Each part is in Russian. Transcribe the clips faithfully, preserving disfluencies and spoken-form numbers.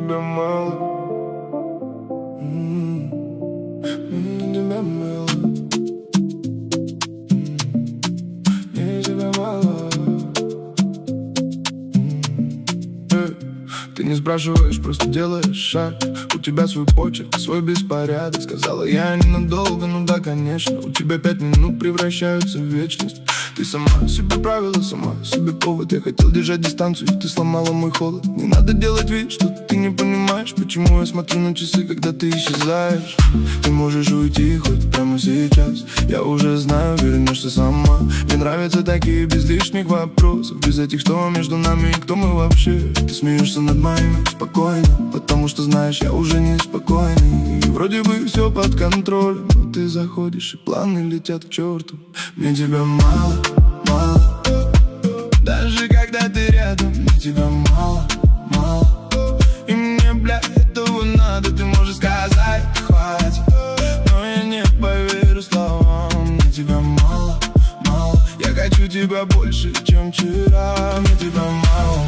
тебя мало. М-м-м. Мне тебя мало. М-м. Мне тебя мало. М-м. Ты не спрашиваешь, просто делаешь шаг. У тебя свой почерк, свой беспорядок. Сказала я ненадолго, ну да, конечно. У тебя пять минут превращаются в вечность. Ты сама себе правила, сама себе повод. Я хотел держать дистанцию, ты сломала мой холод. Не надо делать вид, что ты не понимаешь, почему я смотрю на часы, когда ты исчезаешь. Ты можешь уйти хоть прямо сейчас. Я уже знаю, вернешься сама. Мне нравятся такие без лишних вопросов, без этих, что между нами и кто мы вообще. Ты смеешься над моими спокойно, потому что знаешь, я уже не спокойный. И вроде бы все под контролем, но ты заходишь и планы летят к черту. Мне тебя мало, мало. Даже когда ты рядом, мне тебя мало, мало. И мне, бля, этого надо. Ты можешь сказать, хватит, но я не поверю словам. Мне тебя мало, мало. Я хочу тебя больше, чем вчера. Мне тебя мало,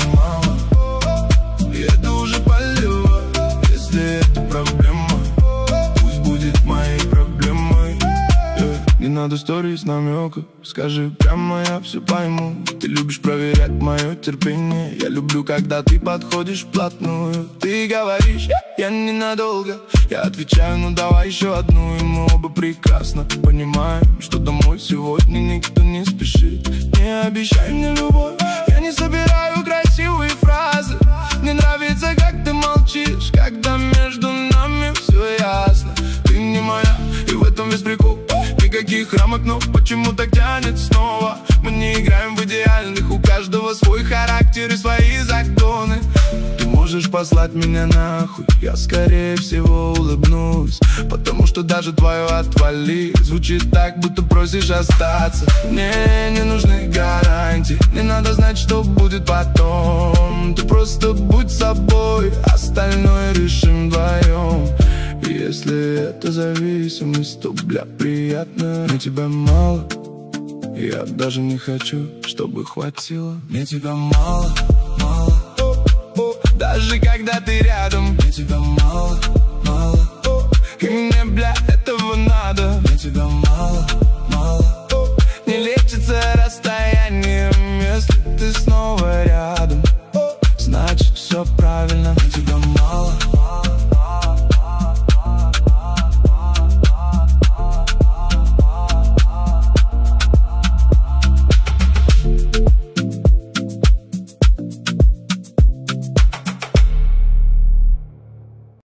мало. И это уже полет. Если это проблема, пусть будет моей проблемой. yeah. Не надо сторис, намеков. Скажи прямо, я все пойму. Ты любишь проверять мое терпение. Я люблю, когда ты подходишь вплотную. Ты говоришь, я ненадолго. Я отвечаю, ну давай еще одну. И мы оба прекрасно понимаем, что домой сегодня никто не спешит. Не обещай мне любовь, я не собираю красивые фразы. Мне нравится, как ты молчишь, когда между нами все ясно. Ты не моя, и в этом весь прикол. Никаких рамок, но почему так тянет снова? Мы не играем в идеальных, у каждого свой характер и свои законы. Ты можешь послать меня нахуй, я скорее всего улыбнусь, потому что даже твое отвали звучит так, будто просишь остаться. Мне не нужны гарантии, не надо знать, что будет потом. Ты просто будь собой, остальное решим вдвоем. Если это зависимость, то, бля, приятно. Мне тебя мало, я даже не хочу, чтобы хватило. Мне тебя мало, мало. Даже когда ты рядом, мне тебя мало, мало. И мне, бля, этого надо. Мне тебя мало, мало. Не лечится расстояние.